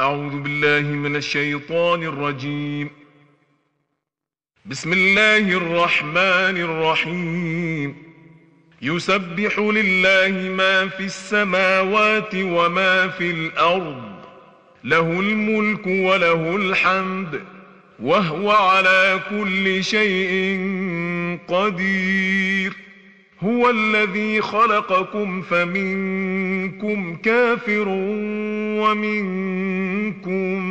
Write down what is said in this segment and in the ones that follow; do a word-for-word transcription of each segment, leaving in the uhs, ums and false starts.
أعوذ بالله من الشيطان الرجيم. بسم الله الرحمن الرحيم. يسبح لله ما في السماوات وما في الأرض، له الملك وله الحمد، وهو على كل شيء قدير. هو الذي خلقكم فمنكم كافر ومنكم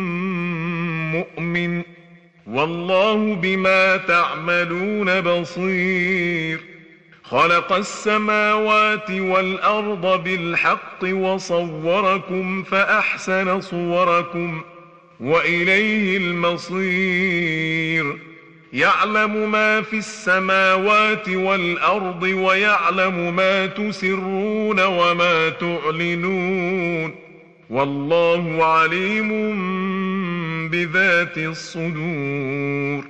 مؤمن، والله بما تعملون بصير. خلق السماوات والأرض بالحق وصوركم فأحسن صوركم وإليه المصير. يعلم ما في السماوات والأرض ويعلم ما تسرون وما تعلنون، والله عليم بذات الصدور.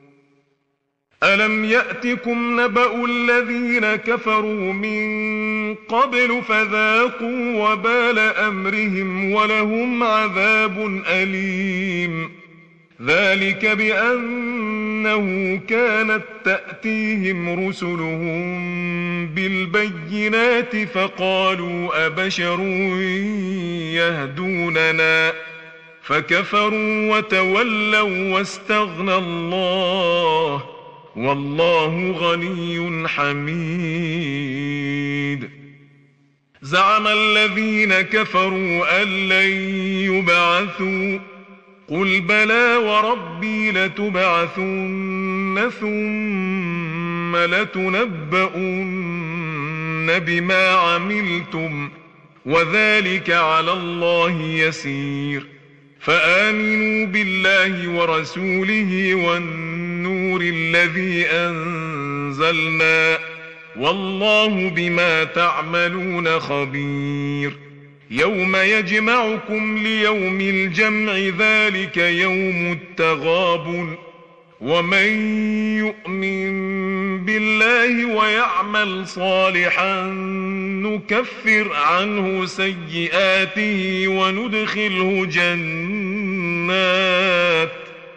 ألم يأتكم نبأ الذين كفروا من قبل فذاقوا وبال أمرهم ولهم عذاب أليم. ذلك بأنه كانت تأتيهم رسلهم بالبينات فقالوا أبشر يهدوننا، فكفروا وتولوا واستغنى الله، والله غني حميد. زعم الذين كفروا أن لن يبعثوا، قل بلى وربي لتبعثن ثم لتنبؤن بما عملتم، وذلك على الله يسير. فآمنوا بالله ورسوله والنور الذي أنزلنا، والله بما تعملون خبير. يوم يجمعكم ليوم الجمع، ذلك يوم التغابن. ومن يؤمن بالله ويعمل صالحا نكفر عنه سيئاته وندخله جنات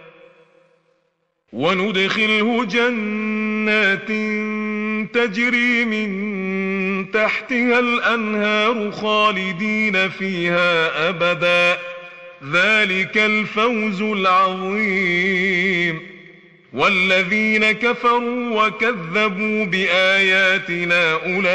وندخله جنات تجري من تحتها الأنهار خالدين فيها أبدا، ذلك الفوز العظيم. والذين كفروا وكذبوا بآياتنا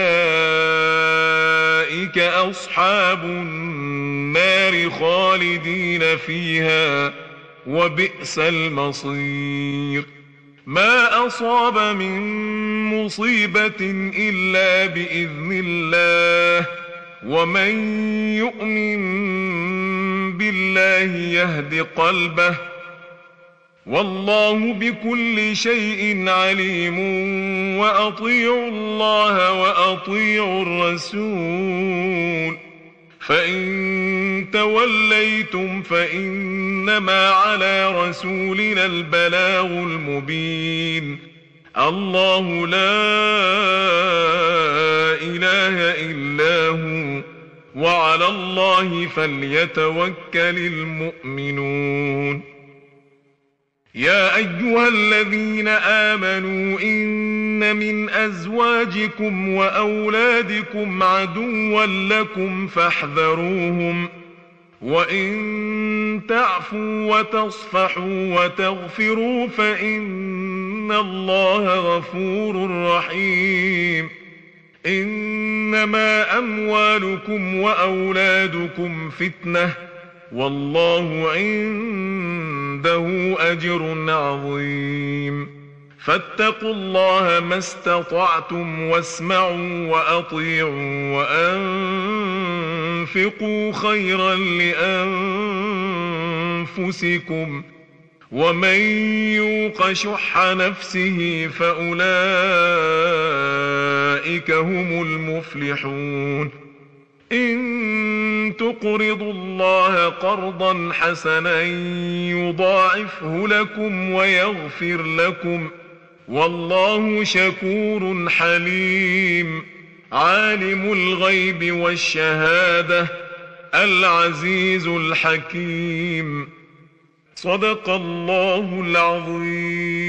أولئك أصحاب النار خالدين فيها، وبئس المصير. ما أصاب من مصيبة إلا بإذن الله، ومن يؤمن بالله يهد قلبه، والله بكل شيء عليم. وأطيعوا الله وأطيعوا الرسول، فإن توليتم فإنما على رسولنا البلاغ المبين. الله لا إله إلا هو، وعلى الله فليتوكل المؤمنون. يا أيها الذين آمنوا إن من أزواجكم وأولادكم عدوا لكم فاحذروهم، وإن تعفوا وتصفحوا وتغفروا فإن الله غفور رحيم. إنما أموالكم وأولادكم فتنة، والله عنده أجر عظيم. فاتقوا الله ما استطعتم واسمعوا وأطيعوا وأنفقوا خيرا لأنفسكم، ومن يوق شح نفسه فأولئك هم المفلحون. إن تقرضوا الله قرضا حسنا يضاعفه لكم ويغفر لكم، والله شكور حليم. عالم الغيب والشهادة العزيز الحكيم. صدق الله العظيم.